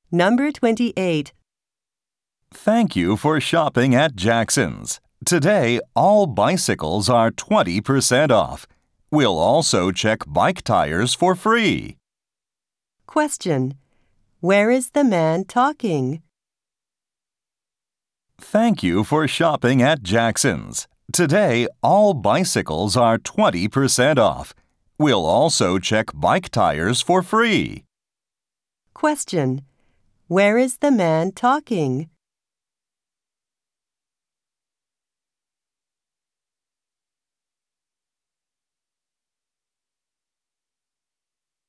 Number 28. Thank you for shopping at Jackson's. Today, all bicycles are 20% off. We'll also check bike tires for free. Question. Where is the man talking? Thank you for shopping at Jackson's. Today, all bicycles are 20% off. We'll also check bike tires for free. Question. Where is the man talking?